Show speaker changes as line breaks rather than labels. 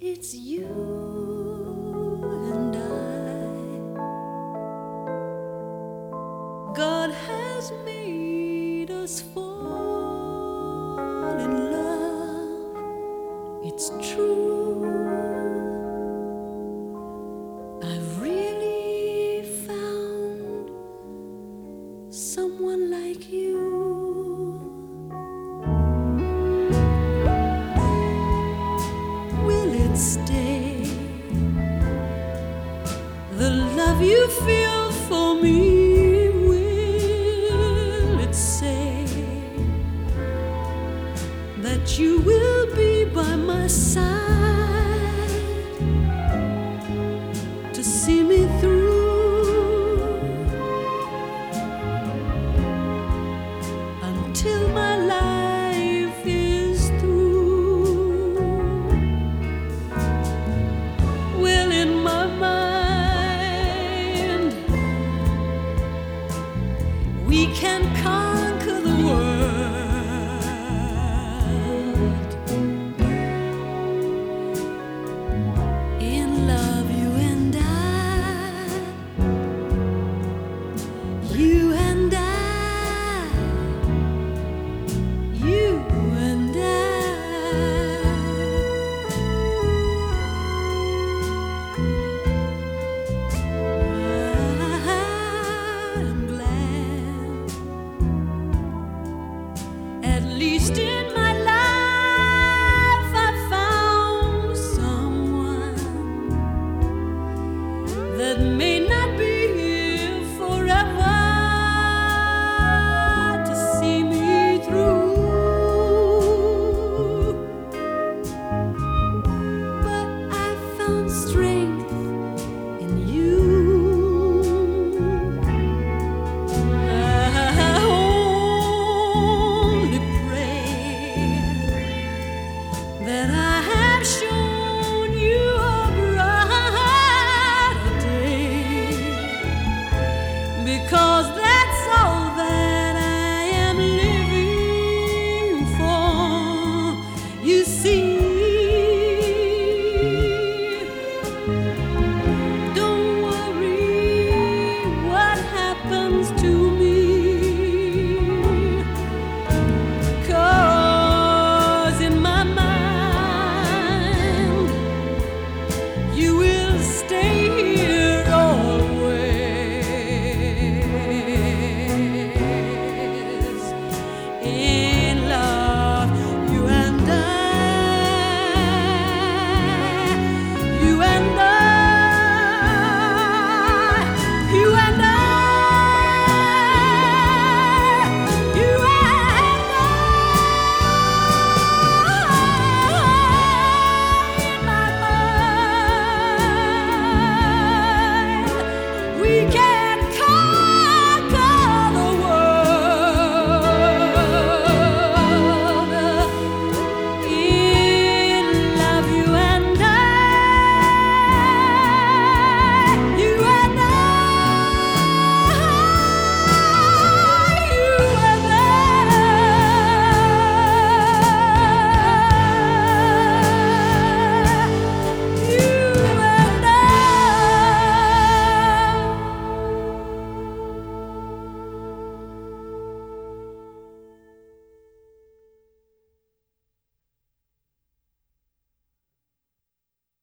It's you and I. God has made us fall in love. It's true. I've really found someone like you. Will it stay? The love you feel for me, will it say that you will be by my side to see me through until my life is through? Well, in my mind, we can conquer the world. In love, you and I, you and I, you and I'm glad, at least in my life, I found someone that may not be here forever to see me through. But I found strength in you. I only pray that I